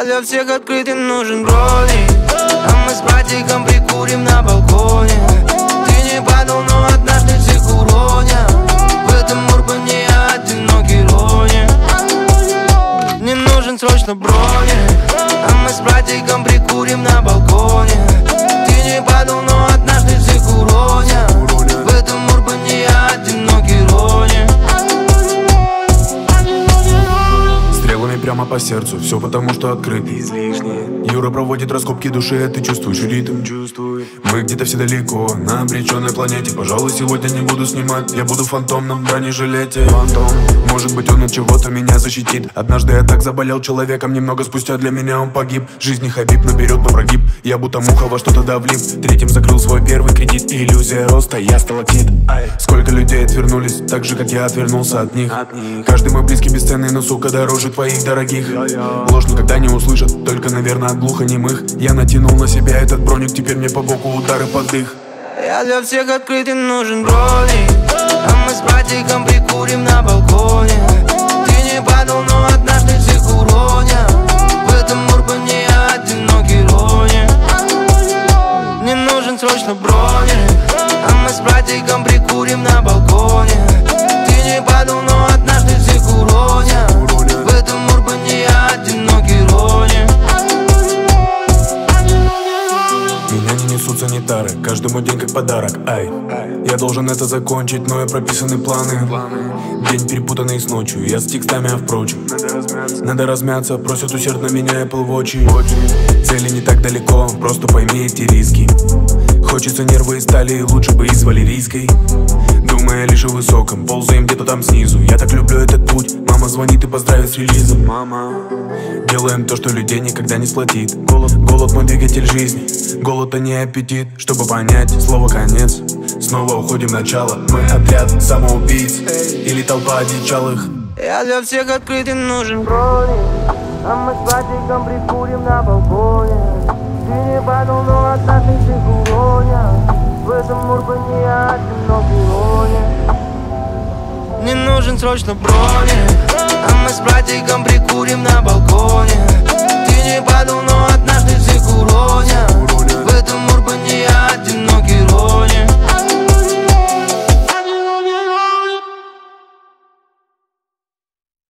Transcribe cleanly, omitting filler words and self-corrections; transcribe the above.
для всех открытый нужен броник, а мы с братиком прикурим на балконе. Ты не падал, но однажды всех уронят. В этом урбане я одинокий ронин. Мне нужен срочно броник, а мы с братиком прикурим на балконе. Ты не падал, но однажды всех уронят. В этом урбане я одинокий ронин. Стрелами прямо по сердцу, все потому что открытый излишне. Юра проводит раскопки души, а ты чувствуешь ритм. Мы где-то все далеко, на обреченной планете. Пожалуй, сегодня не буду снимать, я буду фантомным в бронежилете. Фантом, может быть он от чего-то меня защитит. Однажды я так заболел человеком, немного спустя для меня он погиб. Жизни Хабиб наберет на прогиб, я будто муха во что-то давлим. Третьим закрыл свой первый кредит, иллюзия роста, я сталактит. Сколько людей отвернулись, так же как я отвернулся от них. Каждый мой близкий бесценный, но сука дороже твоих дорогих. Ложь никогда не услышат, только, наверное, от глухонемых. Я натянул на себя этот броник, теперь мне по боку удары под дых. Я для всех открытый нужен броник, а мы с братиком прикурим на балконе. Ты не падал, но однажды всех уронят. В этом урбане я одинокий ронин. Мне нужен срочно броник, а мы с братиком прикурим на балконе. Ты не падал, но однажды всех уронят. В этом урбане я одинокий ронин. Меня не несут санитары, каждый мой день как подарок. Я должен это закончить, но и прописаны планы. День перепутанный с ночью, я с текстами, а впрочем надо размяться, просят усердно меня Apple Watch. Цели не так далеко, просто пойми эти риски. Хочется нервы из стали, лучше бы из валерийской. Думая лишь о высоком, ползаем где-то там снизу. Я так люблю этот путь, мама звонит и поздравит с релизом. Мама, делаем то, что людей никогда не сплотит. Голод мой двигатель жизни, голод а не аппетит. Чтобы понять слово конец, снова уходим в начало. Мы отряд самоубийц или толпа одичалых. Я для всех открытый нужен броник, а мы с братиком прикурим на балконе. Ты не падал, но однажды всех уронят. В этом урбане я одинокий ронин. Мне нужен срочно броник, а мы с братиком прикурим